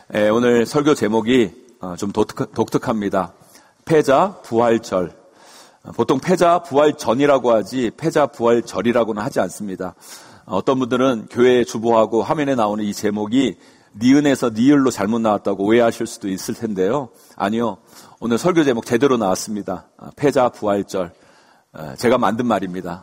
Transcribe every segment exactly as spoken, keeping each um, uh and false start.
예, 오늘 설교 제목이 좀 독특, 독특합니다. 패자 부활절. 보통 패자 부활전이라고 하지 패자 부활절이라고는 하지 않습니다. 어떤 분들은 교회에 주보하고 화면에 나오는 이 제목이 니은에서 니을로 잘못 나왔다고 오해하실 수도 있을 텐데요. 아니요. 오늘 설교 제목 제대로 나왔습니다. 패자 부활절. 제가 만든 말입니다.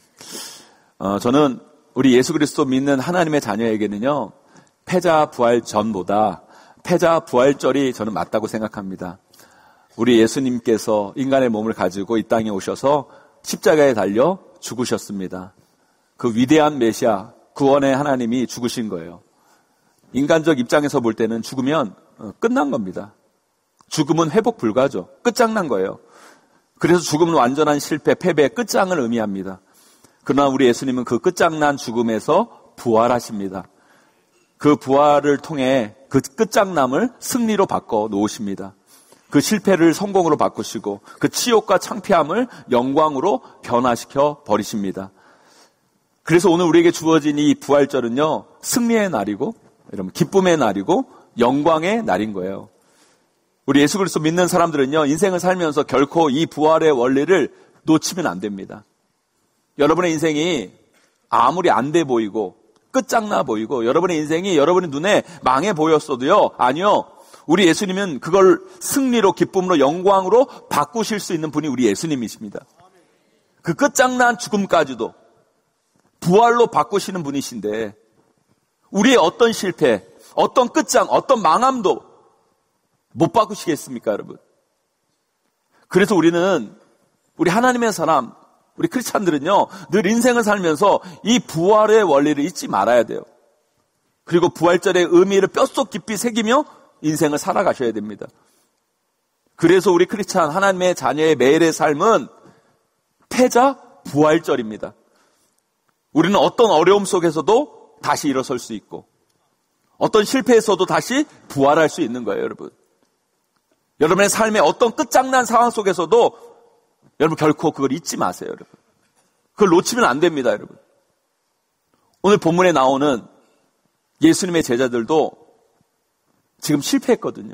저는 우리 예수 그리스도 믿는 하나님의 자녀에게는요, 패자 부활전보다 패자 부활절이 저는 맞다고 생각합니다. 우리 예수님께서 인간의 몸을 가지고 이 땅에 오셔서 십자가에 달려 죽으셨습니다. 그 위대한 메시아, 구원의 하나님이 죽으신 거예요. 인간적 입장에서 볼 때는 죽으면 끝난 겁니다. 죽음은 회복 불가죠. 끝장난 거예요. 그래서 죽음은 완전한 실패, 패배의 끝장을 의미합니다. 그러나 우리 예수님은 그 끝장난 죽음에서 부활하십니다. 그 부활을 통해 그 끝장남을 승리로 바꿔 놓으십니다. 그 실패를 성공으로 바꾸시고 그 치욕과 창피함을 영광으로 변화시켜 버리십니다. 그래서 오늘 우리에게 주어진 이 부활절은요, 승리의 날이고 여러분 기쁨의 날이고 영광의 날인 거예요. 우리 예수 그리스도 믿는 사람들은요, 인생을 살면서 결코 이 부활의 원리를 놓치면 안 됩니다. 여러분의 인생이 아무리 안 돼 보이고 끝장나 보이고 여러분의 인생이 여러분의 눈에 망해 보였어도요, 아니요, 우리 예수님은 그걸 승리로 기쁨으로 영광으로 바꾸실 수 있는 분이 우리 예수님이십니다. 그 끝장난 죽음까지도 부활로 바꾸시는 분이신데 우리의 어떤 실패, 어떤 끝장, 어떤 망함도 못 바꾸시겠습니까, 여러분? 그래서 우리는, 우리 하나님의 사람, 우리 크리스찬들은요, 늘 인생을 살면서 이 부활의 원리를 잊지 말아야 돼요. 그리고 부활절의 의미를 뼛속 깊이 새기며 인생을 살아가셔야 됩니다. 그래서 우리 크리스찬 하나님의 자녀의 매일의 삶은 패자 부활절입니다. 우리는 어떤 어려움 속에서도 다시 일어설 수 있고 어떤 실패에서도 다시 부활할 수 있는 거예요, 여러분. 여러분의 삶의 어떤 끝장난 상황 속에서도 여러분 결코 그걸 잊지 마세요, 여러분. 그걸 놓치면 안 됩니다, 여러분. 오늘 본문에 나오는 예수님의 제자들도 지금 실패했거든요.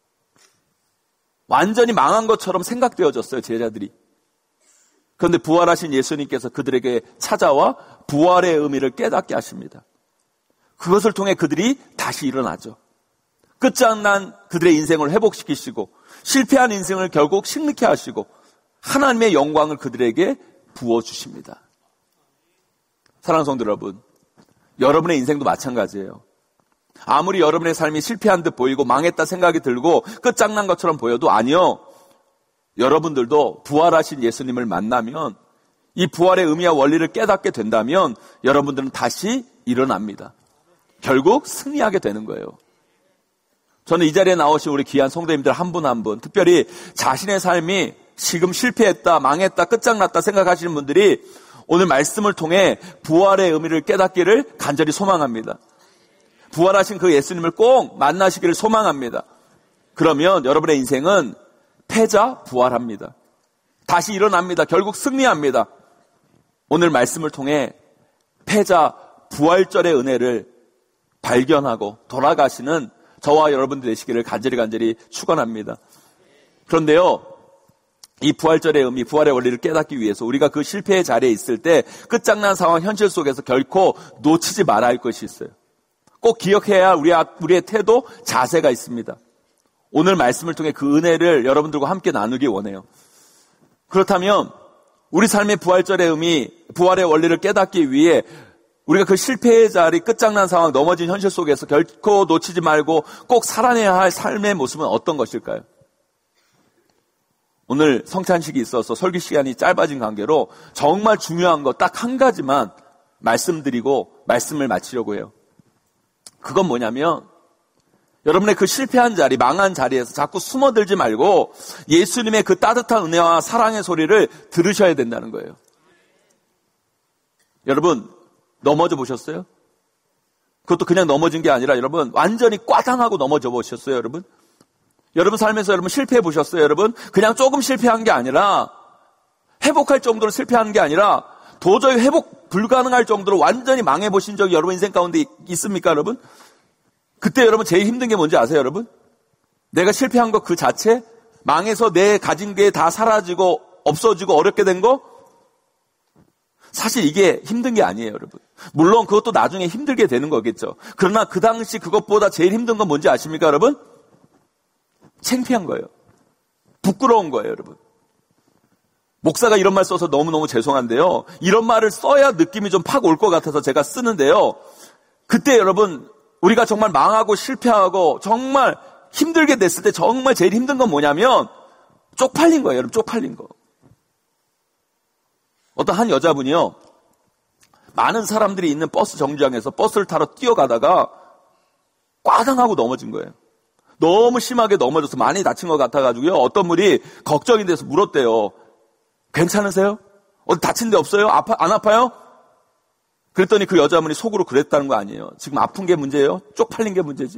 완전히 망한 것처럼 생각되어졌어요, 제자들이. 그런데 부활하신 예수님께서 그들에게 찾아와 부활의 의미를 깨닫게 하십니다. 그것을 통해 그들이 다시 일어나죠. 끝장난 그들의 인생을 회복시키시고 실패한 인생을 결국 식리케 하시고 하나님의 영광을 그들에게 부어주십니다. 사랑하는 성도 여러분, 여러분의 인생도 마찬가지예요. 아무리 여러분의 삶이 실패한 듯 보이고 망했다 생각이 들고 끝장난 것처럼 보여도 아니요, 여러분들도 부활하신 예수님을 만나면 이 부활의 의미와 원리를 깨닫게 된다면 여러분들은 다시 일어납니다. 결국 승리하게 되는 거예요. 저는 이 자리에 나오신 우리 귀한 성도님들 한 분 한 분, 특별히 자신의 삶이 지금 실패했다, 망했다, 끝장났다 생각하시는 분들이 오늘 말씀을 통해 부활의 의미를 깨닫기를 간절히 소망합니다. 부활하신 그 예수님을 꼭 만나시기를 소망합니다. 그러면 여러분의 인생은 패자 부활합니다. 다시 일어납니다. 결국 승리합니다. 오늘 말씀을 통해 패자 부활절의 은혜를 발견하고 돌아가시는 저와 여러분들 되시기를 간절히 간절히 축원합니다. 그런데요, 이 부활절의 의미, 부활의 원리를 깨닫기 위해서 우리가 그 실패의 자리에 있을 때 끝장난 상황 현실 속에서 결코 놓치지 말아야 할 것이 있어요. 꼭 기억해야 우리, 우리의 태도, 자세가 있습니다. 오늘 말씀을 통해 그 은혜를 여러분들과 함께 나누기 원해요. 그렇다면 우리 삶의 부활절의 의미, 부활의 원리를 깨닫기 위해 우리가 그 실패의 자리, 끝장난 상황, 넘어진 현실 속에서 결코 놓치지 말고 꼭 살아내야 할 삶의 모습은 어떤 것일까요? 오늘 성찬식이 있어서 설교 시간이 짧아진 관계로 정말 중요한 거 딱 한 가지만 말씀드리고 말씀을 마치려고 해요. 그건 뭐냐면 여러분의 그 실패한 자리, 망한 자리에서 자꾸 숨어들지 말고 예수님의 그 따뜻한 은혜와 사랑의 소리를 들으셔야 된다는 거예요. 여러분, 넘어져 보셨어요? 그것도 그냥 넘어진 게 아니라 여러분 완전히 꽈당하고 넘어져 보셨어요, 여러분? 여러분 삶에서 여러분 실패해 보셨어요, 여러분? 그냥 조금 실패한 게 아니라 회복할 정도로 실패한 게 아니라 도저히 회복 불가능할 정도로 완전히 망해 보신 적이 여러분 인생 가운데 있습니까, 여러분? 그때 여러분 제일 힘든 게 뭔지 아세요, 여러분? 내가 실패한 거 그 자체? 망해서 내 가진 게 다 사라지고 없어지고 어렵게 된 거? 사실 이게 힘든 게 아니에요, 여러분. 물론 그것도 나중에 힘들게 되는 거겠죠. 그러나 그 당시 그것보다 제일 힘든 건 뭔지 아십니까, 여러분? 창피한 거예요. 부끄러운 거예요, 여러분. 목사가 이런 말 써서 너무너무 죄송한데요. 이런 말을 써야 느낌이 좀 팍 올 것 같아서 제가 쓰는데요. 그때 여러분, 우리가 정말 망하고 실패하고 정말 힘들게 됐을 때 정말 제일 힘든 건 뭐냐면 쪽팔린 거예요, 여러분. 쪽팔린 거. 어떤 한 여자분이요, 많은 사람들이 있는 버스 정류장에서 버스를 타러 뛰어가다가 꽈당하고 넘어진 거예요. 너무 심하게 넘어져서 많이 다친 것 같아가지고요, 어떤 분이 걱정이 돼서 물었대요. 괜찮으세요? 어디 다친 데 없어요? 아파, 안 아파요? 그랬더니 그 여자분이 속으로 그랬다는 거 아니에요. 지금 아픈 게 문제예요? 쪽팔린 게 문제지.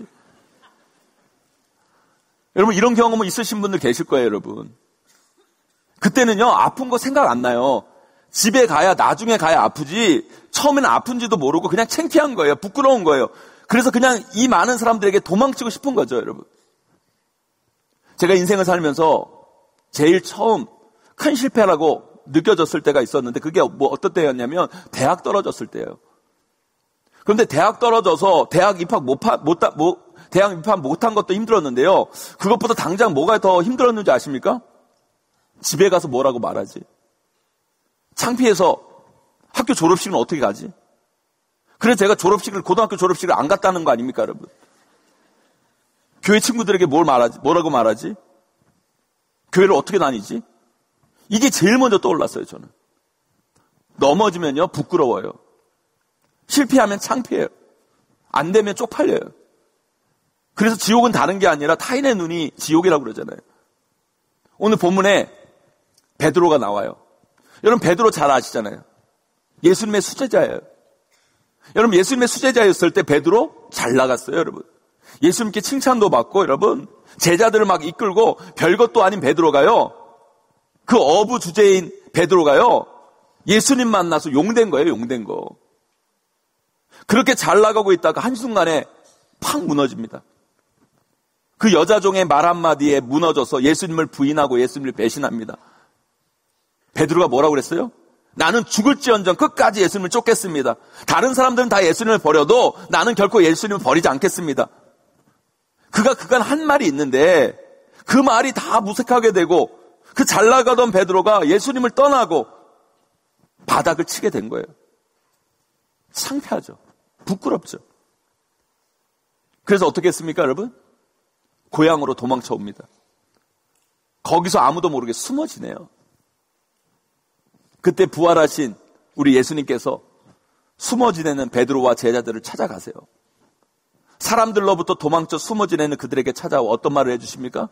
여러분, 이런 경험은 있으신 분들 계실 거예요, 여러분. 그때는요, 아픈 거 생각 안 나요. 집에 가야, 나중에 가야 아프지, 처음에는 아픈지도 모르고 그냥 창피한 거예요. 부끄러운 거예요. 그래서 그냥 이 많은 사람들에게 도망치고 싶은 거죠, 여러분. 제가 인생을 살면서 제일 처음 큰 실패라고 느껴졌을 때가 있었는데, 그게 뭐 어떤 때였냐면 대학 떨어졌을 때예요. 그런데 대학 떨어져서 대학 입학 못, 파, 못, 못 대학 입학 못한 것도 힘들었는데요. 그것보다 당장 뭐가 더 힘들었는지 아십니까? 집에 가서 뭐라고 말하지? 창피해서 학교 졸업식은 어떻게 가지? 그래서 제가 졸업식을, 고등학교 졸업식을 안 갔다는 거 아닙니까, 여러분? 교회 친구들에게 뭘 말하지? 뭐라고 말하지? 교회를 어떻게 다니지? 이게 제일 먼저 떠올랐어요, 저는. 넘어지면요, 부끄러워요. 실패하면 창피해요. 안 되면 쪽팔려요. 그래서 지옥은 다른 게 아니라 타인의 눈이 지옥이라고 그러잖아요. 오늘 본문에 베드로가 나와요. 여러분, 베드로 잘 아시잖아요. 예수님의 수제자예요. 여러분, 예수님의 수제자였을 때 베드로 잘 나갔어요, 여러분. 예수님께 칭찬도 받고, 여러분, 제자들을 막 이끌고 별것도 아닌 베드로가요, 그 어부 주제인 베드로가요, 예수님 만나서 용된 거예요, 용된 거. 그렇게 잘 나가고 있다가 한순간에 팍 무너집니다. 그 여자종의 말 한마디에 무너져서 예수님을 부인하고 예수님을 배신합니다. 베드로가 뭐라고 그랬어요? 나는 죽을지언정 끝까지 예수님을 쫓겠습니다. 다른 사람들은 다 예수님을 버려도 나는 결코 예수님을 버리지 않겠습니다. 그가 그간 한 말이 있는데 그 말이 다 무색하게 되고 그 잘 나가던 베드로가 예수님을 떠나고 바닥을 치게 된 거예요. 창피하죠. 부끄럽죠. 그래서 어떻게 했습니까, 여러분? 고향으로 도망쳐 옵니다. 거기서 아무도 모르게 숨어 지내요. 그때 부활하신 우리 예수님께서 숨어 지내는 베드로와 제자들을 찾아가세요. 사람들로부터 도망쳐 숨어 지내는 그들에게 찾아와 어떤 말을 해주십니까?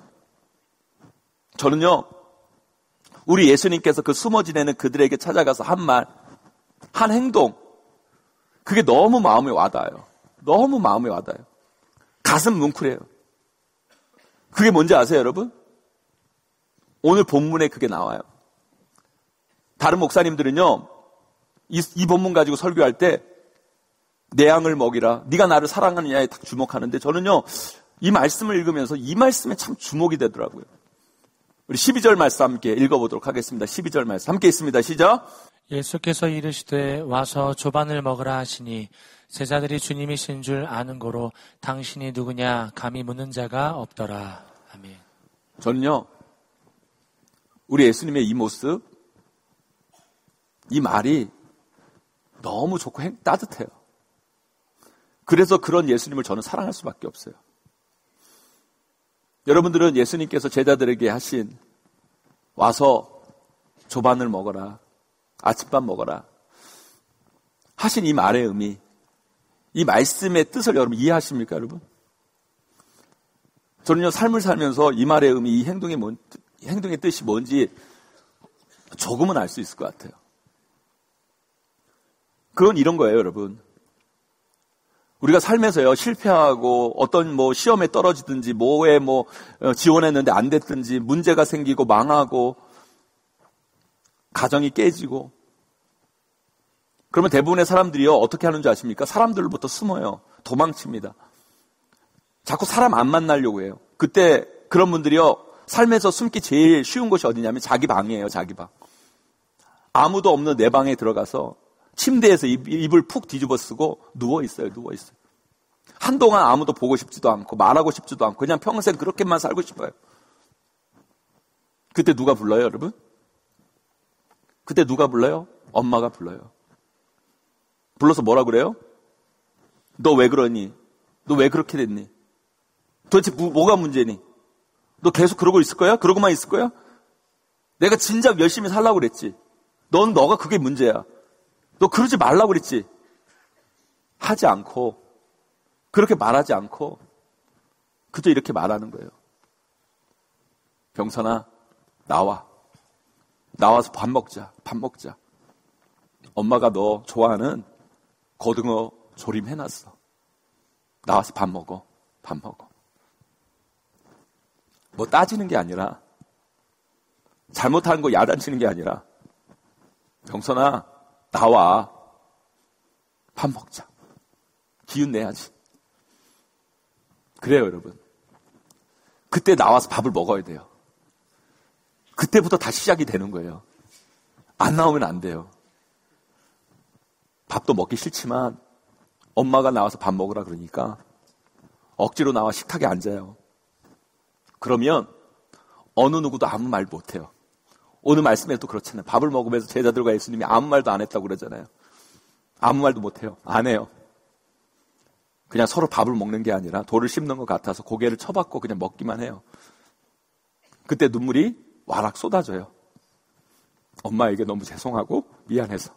저는요, 우리 예수님께서 그 숨어 지내는 그들에게 찾아가서 한 말, 한 행동, 그게 너무 마음에 와닿아요. 너무 마음에 와닿아요. 가슴 뭉클해요. 그게 뭔지 아세요, 여러분? 오늘 본문에 그게 나와요. 다른 목사님들은요, 이, 이 본문 가지고 설교할 때 내 양을 먹이라, 네가 나를 사랑하느냐에 딱 주목하는데, 저는요, 이 말씀을 읽으면서 이 말씀에 참 주목이 되더라고요. 우리 십이 절 말씀 함께 읽어보도록 하겠습니다. 십이 절 말씀 함께 있습니다. 시작. 예수께서 이르시되 와서 조반을 먹으라 하시니 제자들이 주님이신 줄 아는 고로 당신이 누구냐 감히 묻는 자가 없더라. 아멘. 저는요, 우리 예수님의 이 모습, 이 말이 너무 좋고 행, 따뜻해요. 그래서 그런 예수님을 저는 사랑할 수밖에 없어요. 여러분들은 예수님께서 제자들에게 하신 와서 조반을 먹어라, 아침밥 먹어라 하신 이 말의 의미, 이 말씀의 뜻을 여러분 이해하십니까, 여러분? 저는요, 삶을 살면서 이 말의 의미, 이 행동의, 뭔, 행동의 뜻이 뭔지 조금은 알 수 있을 것 같아요. 그건 이런 거예요, 여러분. 우리가 삶에서요, 실패하고 어떤 뭐 시험에 떨어지든지 뭐에 뭐 지원했는데 안 됐든지 문제가 생기고 망하고 가정이 깨지고, 그러면 대부분의 사람들이요, 어떻게 하는 줄 아십니까? 사람들로부터 숨어요. 도망칩니다. 자꾸 사람 안 만나려고 해요. 그때 그런 분들이요, 삶에서 숨기 제일 쉬운 곳이 어디냐면 자기 방이에요. 자기 방. 아무도 없는 내 방에 들어가서 침대에서 입, 입을 푹 뒤집어 쓰고 누워있어요. 누워있어요. 한동안 아무도 보고 싶지도 않고 말하고 싶지도 않고 그냥 평생 그렇게만 살고 싶어요. 그때 누가 불러요, 여러분? 그때 누가 불러요? 엄마가 불러요. 불러서 뭐라 그래요? 너 왜 그러니? 너 왜 그렇게 됐니? 도대체 뭐, 뭐가 문제니? 너 계속 그러고 있을 거야? 그러고만 있을 거야? 내가 진작 열심히 살라고 그랬지. 넌 너가 그게 문제야. 너 그러지 말라고 그랬지. 하지 않고, 그렇게 말하지 않고 그저 이렇게 말하는 거예요. 병선아, 나와. 나와서 밥 먹자. 밥 먹자. 엄마가 너 좋아하는 고등어 조림 해놨어. 나와서 밥 먹어. 밥 먹어. 뭐 따지는 게 아니라, 잘못하는 거 야단치는 게 아니라, 병선아, 나와. 밥 먹자. 기운 내야지. 그래요, 여러분. 그때 나와서 밥을 먹어야 돼요. 그때부터 다시 시작이 되는 거예요. 안 나오면 안 돼요. 밥도 먹기 싫지만 엄마가 나와서 밥 먹으라 그러니까 억지로 나와 식탁에 앉아요. 그러면 어느 누구도 아무 말 못해요. 오늘 말씀에도 그렇잖아요. 밥을 먹으면서 제자들과 예수님이 아무 말도 안 했다고 그러잖아요. 아무 말도 못해요. 안 해요. 그냥 서로 밥을 먹는 게 아니라 돌을 씹는 것 같아서 고개를 쳐박고 그냥 먹기만 해요. 그때 눈물이 와락 쏟아져요. 엄마에게 너무 죄송하고 미안해서.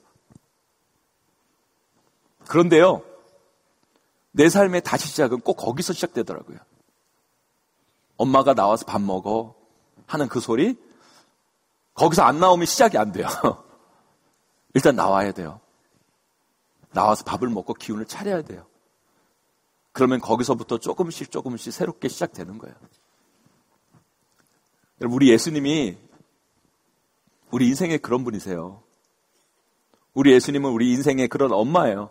그런데요, 내 삶의 다시 시작은 꼭 거기서 시작되더라고요. 엄마가 나와서 밥 먹어 하는 그 소리, 거기서 안 나오면 시작이 안 돼요. 일단 나와야 돼요. 나와서 밥을 먹고 기운을 차려야 돼요. 그러면 거기서부터 조금씩 조금씩 새롭게 시작되는 거예요. 여러분, 우리 예수님이 우리 인생의 그런 분이세요. 우리 예수님은 우리 인생의 그런 엄마예요.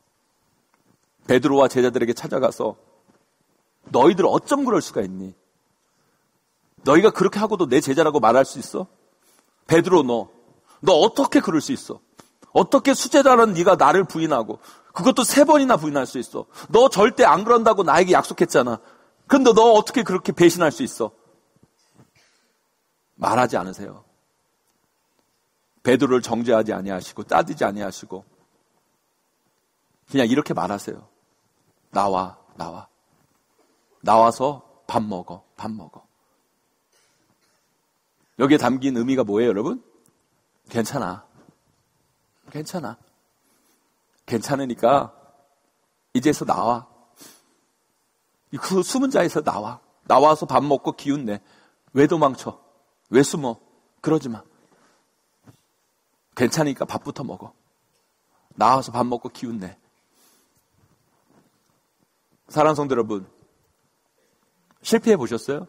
베드로와 제자들에게 찾아가서 너희들 어쩜 그럴 수가 있니? 너희가 그렇게 하고도 내 제자라고 말할 수 있어? 베드로, 너, 너 어떻게 그럴 수 있어? 어떻게 수제자라는 네가 나를 부인하고 그것도 세 번이나 부인할 수 있어? 너 절대 안 그런다고 나에게 약속했잖아. 근데 너 어떻게 그렇게 배신할 수 있어? 말하지 않으세요. 베드로를 정죄하지 아니하시고 따지지 아니하시고 그냥 이렇게 말하세요. 나와, 나와. 나와서 밥 먹어, 밥 먹어. 여기에 담긴 의미가 뭐예요, 여러분? 괜찮아. 괜찮아. 괜찮으니까 이제서 나와. 그 숨은 자에서 나와. 나와서 밥 먹고 기운 내. 왜 도망쳐? 왜 숨어? 그러지 마. 괜찮으니까 밥부터 먹어. 나와서 밥 먹고 기운 내. 사랑하는 성도 여러분, 실패해 보셨어요?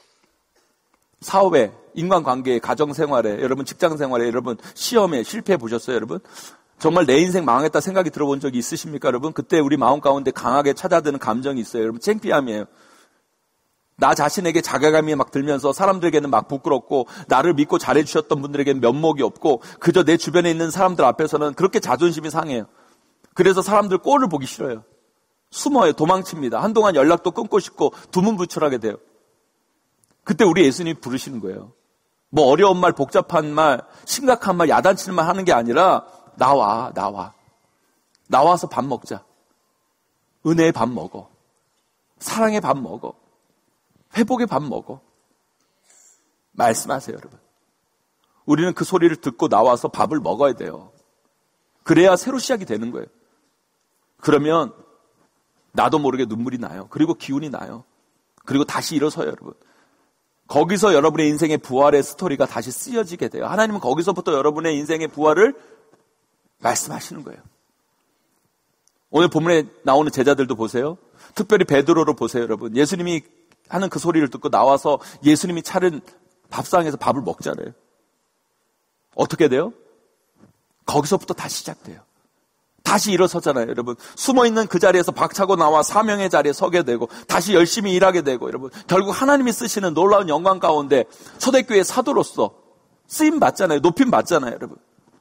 사업에, 인간관계에, 가정생활에, 여러분 직장생활에, 여러분 시험에 실패해 보셨어요, 여러분? 정말 내 인생 망했다 생각이 들어본 적이 있으십니까, 여러분? 그때 우리 마음 가운데 강하게 찾아드는 감정이 있어요, 여러분. 창피함이에요. 나 자신에게 자괴감이 막 들면서 사람들에게는 막 부끄럽고 나를 믿고 잘해주셨던 분들에게는 면목이 없고 그저 내 주변에 있는 사람들 앞에서는 그렇게 자존심이 상해요. 그래서 사람들 꼴을 보기 싫어요. 숨어요. 도망칩니다. 한동안 연락도 끊고 싶고 두문불출하게 돼요. 그때 우리 예수님이 부르시는 거예요. 뭐 어려운 말, 복잡한 말, 심각한 말, 야단치는 말 하는 게 아니라 나와, 나와. 나와서 밥 먹자. 은혜의 밥 먹어. 사랑의 밥 먹어. 회복의 밥 먹어. 말씀하세요, 여러분. 우리는 그 소리를 듣고 나와서 밥을 먹어야 돼요. 그래야 새로 시작이 되는 거예요. 그러면 나도 모르게 눈물이 나요. 그리고 기운이 나요. 그리고 다시 일어서요, 여러분. 거기서 여러분의 인생의 부활의 스토리가 다시 쓰여지게 돼요. 하나님은 거기서부터 여러분의 인생의 부활을 말씀하시는 거예요. 오늘 본문에 나오는 제자들도 보세요. 특별히 베드로를 보세요, 여러분. 예수님이 하는 그 소리를 듣고 나와서 예수님이 차린 밥상에서 밥을 먹잖아요. 어떻게 돼요? 거기서부터 다시 시작돼요. 다시 일어서잖아요, 여러분. 숨어있는 그 자리에서 박차고 나와 사명의 자리에 서게 되고 다시 열심히 일하게 되고, 여러분. 결국 하나님이 쓰시는 놀라운 영광 가운데 초대교회 사도로서 쓰임 받잖아요. 높임 받잖아요, 여러분.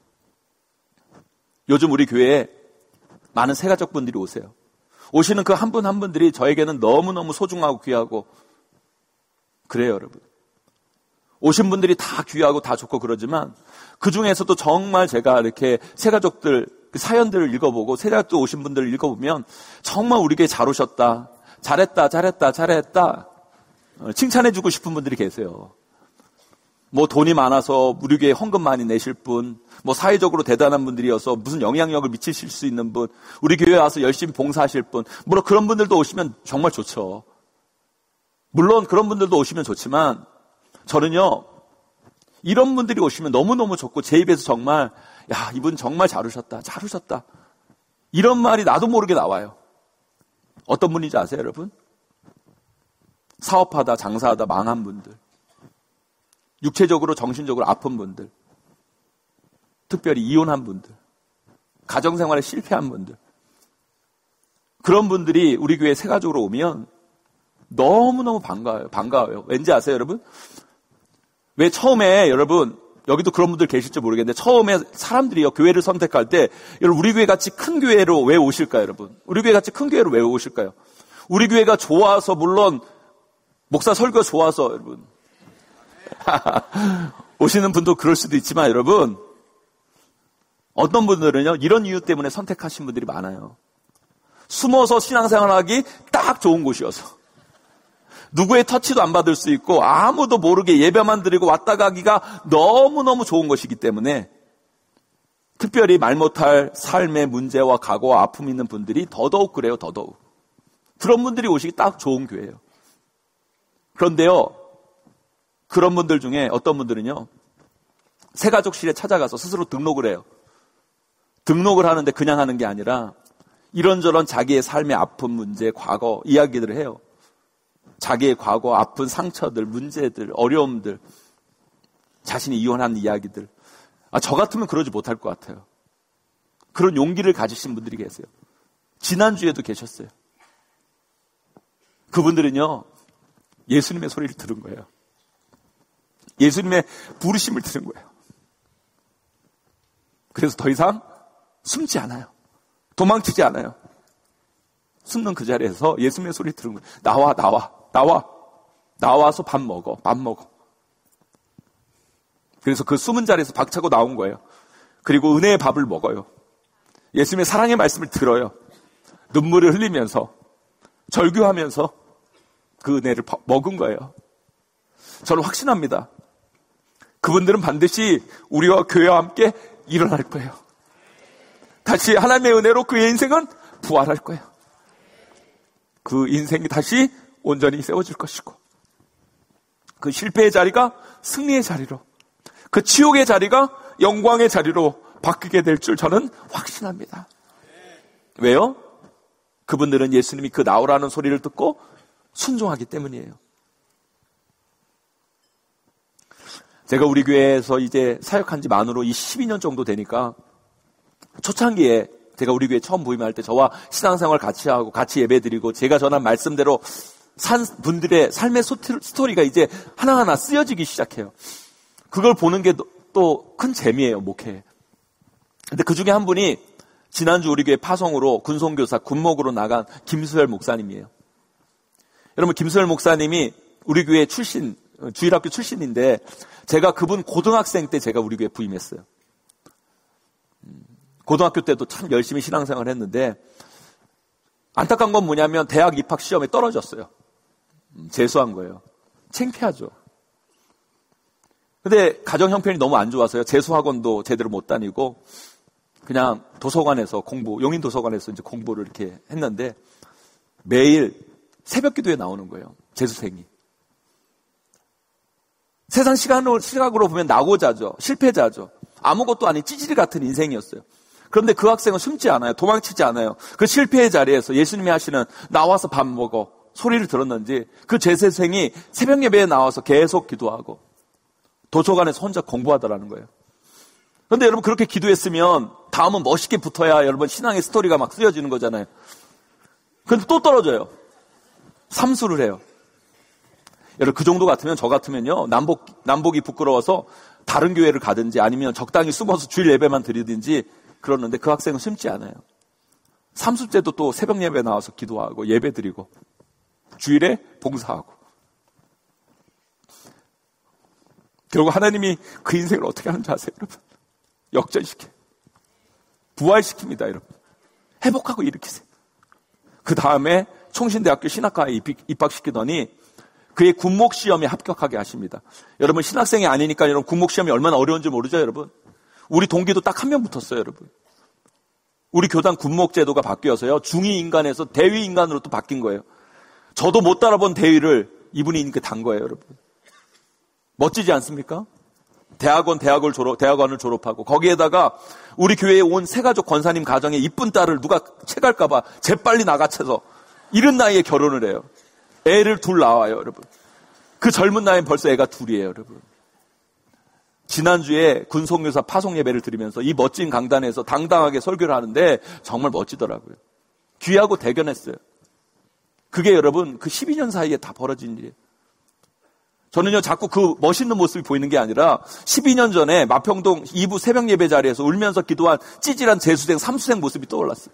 요즘 우리 교회에 많은 새가족분들이 오세요. 오시는 그 한 분 한 분들이 저에게는 너무너무 소중하고 귀하고 그래요, 여러분. 오신 분들이 다 귀하고 다 좋고 그러지만 그 중에서도 정말 제가 이렇게 새가족들 사연들을 읽어보고 새가족들 오신 분들을 읽어보면 정말 우리 교회 잘 오셨다, 잘했다, 잘했다, 잘했다 칭찬해주고 싶은 분들이 계세요. 뭐 돈이 많아서 우리 교회에 헌금 많이 내실 분, 뭐 사회적으로 대단한 분들이어서 무슨 영향력을 미치실 수 있는 분, 우리 교회에 와서 열심히 봉사하실 분, 물론 그런 분들도 오시면 정말 좋죠. 물론 그런 분들도 오시면 좋지만 저는요, 이런 분들이 오시면 너무너무 좋고 제 입에서 정말 야, 이분 정말 잘 오셨다, 잘 오셨다 이런 말이 나도 모르게 나와요. 어떤 분인지 아세요, 여러분? 사업하다 장사하다 망한 분들, 육체적으로 정신적으로 아픈 분들, 특별히 이혼한 분들, 가정생활에 실패한 분들, 그런 분들이 우리 교회 새가족으로 오면 너무너무 반가워요. 반가워요. 왠지 아세요, 여러분? 왜 처음에 여러분, 여기도 그런 분들 계실지 모르겠는데 처음에 사람들이요, 교회를 선택할 때 여러분, 우리 교회 같이 큰 교회로 왜 오실까요, 여러분? 우리 교회 같이 큰 교회로 왜 오실까요? 우리 교회가 좋아서, 물론 목사 설교가 좋아서 여러분 오시는 분도 그럴 수도 있지만 여러분, 어떤 분들은요, 이런 이유 때문에 선택하신 분들이 많아요. 숨어서 신앙생활하기 딱 좋은 곳이어서, 누구의 터치도 안 받을 수 있고 아무도 모르게 예배만 드리고 왔다 가기가 너무너무 좋은 것이기 때문에, 특별히 말 못할 삶의 문제와 각오와 아픔이 있는 분들이 더더욱 그래요. 더더욱 그런 분들이 오시기 딱 좋은 교회예요. 그런데요, 그런 분들 중에 어떤 분들은요, 새가족실에 찾아가서 스스로 등록을 해요. 등록을 하는데 그냥 하는 게 아니라 이런저런 자기의 삶의 아픈 문제, 과거 이야기들을 해요. 자기의 과거, 아픈 상처들, 문제들, 어려움들, 자신이 이혼한 이야기들. 아, 저 같으면 그러지 못할 것 같아요. 그런 용기를 가지신 분들이 계세요. 지난주에도 계셨어요. 그분들은요, 예수님의 소리를 들은 거예요. 예수님의 부르심을 들은 거예요. 그래서 더 이상 숨지 않아요. 도망치지 않아요. 숨는 그 자리에서 예수님의 소리를 들은 거예요. 나와, 나와, 나와. 나와서 밥 먹어, 밥 먹어. 그래서 그 숨은 자리에서 박차고 나온 거예요. 그리고 은혜의 밥을 먹어요. 예수님의 사랑의 말씀을 들어요. 눈물을 흘리면서, 절규하면서 그 은혜를 먹은 거예요. 저는 확신합니다. 그분들은 반드시 우리와 교회와 함께 일어날 거예요. 다시 하나님의 은혜로 그의 인생은 부활할 거예요. 그 인생이 다시 온전히 세워질 것이고, 그 실패의 자리가 승리의 자리로, 그 치욕의 자리가 영광의 자리로 바뀌게 될 줄 저는 확신합니다. 왜요? 그분들은 예수님이 그 나오라는 소리를 듣고 순종하기 때문이에요. 제가 우리 교회에서 이제 사역한 지 만으로 이 십이 년 정도 되니까, 초창기에 제가 우리 교회 처음 부임할 때 저와 신앙생활 같이 하고 같이 예배드리고 제가 전한 말씀대로 산 분들의 삶의 스토리가 이제 하나하나 쓰여지기 시작해요. 그걸 보는 게 또 큰 재미예요, 목회에. 근데 그 중에 한 분이 지난주 우리 교회 파송으로 군송교사 군목으로 나간 김수열 목사님이에요. 여러분, 김수열 목사님이 우리 교회 출신, 주일학교 출신인데 제가 그분 고등학생 때 제가 우리 교회 부임했어요. 고등학교 때도 참 열심히 신앙생활을 했는데 안타까운 건 뭐냐면 대학 입학 시험에 떨어졌어요. 재수한 거예요. 창피하죠. 근데 가정 형편이 너무 안 좋아서요. 재수학원도 제대로 못 다니고 그냥 도서관에서 공부, 용인 도서관에서 이제 공부를 이렇게 했는데 매일 새벽 기도에 나오는 거예요. 재수생이. 세상 시간으로, 시각으로 보면 낙오자죠. 실패자죠. 아무것도 아닌 찌질이 같은 인생이었어요. 그런데 그 학생은 숨지 않아요. 도망치지 않아요. 그 실패의 자리에서 예수님이 하시는 나와서 밥 먹어 소리를 들었는지 그 재수생이 새벽 예배에 나와서 계속 기도하고 도서관에서 혼자 공부하더라는 거예요. 그런데 여러분 그렇게 기도했으면 다음은 멋있게 붙어야 여러분 신앙의 스토리가 막 쓰여지는 거잖아요. 그런데 또 떨어져요. 삼수를 해요. 여러분 그 정도 같으면 저 같으면요. 남복, 남복이 부끄러워서 다른 교회를 가든지 아니면 적당히 숨어서 주일 예배만 드리든지 그러는데 그 학생은 숨지 않아요. 삼수 때도 또 새벽 예배 나와서 기도하고 예배 드리고 주일에 봉사하고 결국 하나님이 그 인생을 어떻게 하는지 아세요, 여러분? 역전시켜. 부활시킵니다, 여러분. 회복하고 일으키세요. 그 다음에 총신대학교 신학과에 입학시키더니 그의 군목시험에 합격하게 하십니다. 여러분 신학생이 아니니까 여러분 군목시험이 얼마나 어려운지 모르죠, 여러분? 우리 동기도 딱 한 명 붙었어요, 여러분. 우리 교단 군목제도가 바뀌어서요. 중위 인간에서 대위 인간으로 또 바뀐 거예요. 저도 못 따라본 대위를 이분이 이렇게 단 거예요, 여러분. 멋지지 않습니까? 대학원, 대학을 졸업, 대학원을 졸업하고 거기에다가 우리 교회에 온 새가족 권사님 가정에 이쁜 딸을 누가 채갈까봐 재빨리 나가채서 이른 나이에 결혼을 해요. 애를 둘 낳아요, 여러분. 그 젊은 나이엔 벌써 애가 둘이에요, 여러분. 지난주에 군속교사 파송 예배를 드리면서 이 멋진 강단에서 당당하게 설교를 하는데 정말 멋지더라고요. 귀하고 대견했어요. 그게 여러분 그 십이 년 사이에 다 벌어진 일이에요. 저는요 자꾸 그 멋있는 모습이 보이는 게 아니라 십이 년 전에 마평동 이 부 새벽 예배 자리에서 울면서 기도한 찌질한 재수생, 삼수생 모습이 떠올랐어요.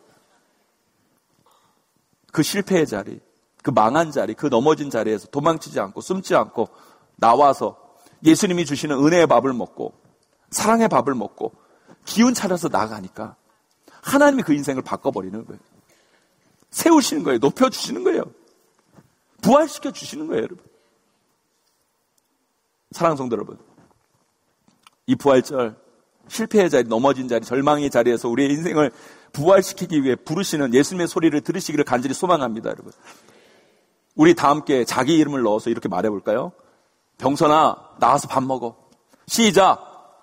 그 실패의 자리, 그 망한 자리, 그 넘어진 자리에서 도망치지 않고 숨지 않고 나와서 예수님이 주시는 은혜의 밥을 먹고 사랑의 밥을 먹고 기운 차려서 나가니까 하나님이 그 인생을 바꿔버리는 거예요. 세우시는 거예요. 높여주시는 거예요. 부활시켜 주시는 거예요, 여러분. 사랑하는 성도 여러분, 이 부활절, 실패의 자리, 넘어진 자리, 절망의 자리에서 우리의 인생을 부활시키기 위해 부르시는 예수님의 소리를 들으시기를 간절히 소망합니다, 여러분. 우리 다 함께 자기 이름을 넣어서 이렇게 말해볼까요? 병선아, 나와서 밥 먹어. 시작!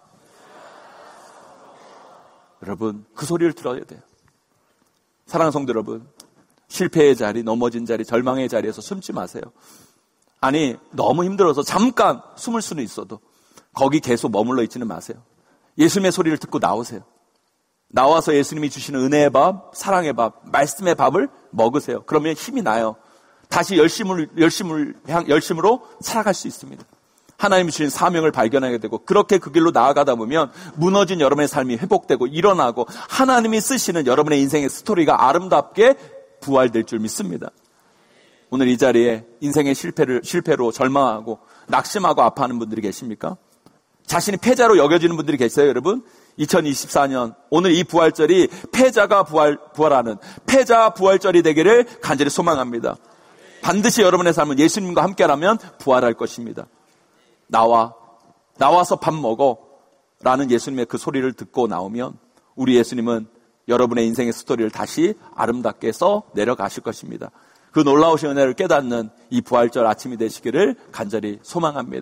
여러분, 그 소리를 들어야 돼요. 사랑하는 성도 여러분, 실패의 자리, 넘어진 자리, 절망의 자리에서 숨지 마세요. 아니, 너무 힘들어서 잠깐 숨을 수는 있어도 거기 계속 머물러 있지는 마세요. 예수님의 소리를 듣고 나오세요. 나와서 예수님이 주시는 은혜의 밥, 사랑의 밥, 말씀의 밥을 먹으세요. 그러면 힘이 나요. 다시 열심을, 열심을, 향, 열심으로 살아갈 수 있습니다. 하나님이 주신 사명을 발견하게 되고 그렇게 그 길로 나아가다 보면 무너진 여러분의 삶이 회복되고 일어나고 하나님이 쓰시는 여러분의 인생의 스토리가 아름답게 부활될 줄 믿습니다. 오늘 이 자리에 인생의 실패를, 실패로 절망하고 낙심하고 아파하는 분들이 계십니까? 자신이 패자로 여겨지는 분들이 계세요, 여러분? 이천이십사 년 오늘 이 부활절이 패자가 부활, 부활하는 패자 부활절이 되기를 간절히 소망합니다. 반드시 여러분의 삶은 예수님과 함께라면 부활할 것입니다. 나와, 나와서 밥 먹어 라는 예수님의 그 소리를 듣고 나오면 우리 예수님은 여러분의 인생의 스토리를 다시 아름답게 써 내려가실 것입니다. 그 놀라우신 은혜를 깨닫는 이 부활절 아침이 되시기를 간절히 소망합니다.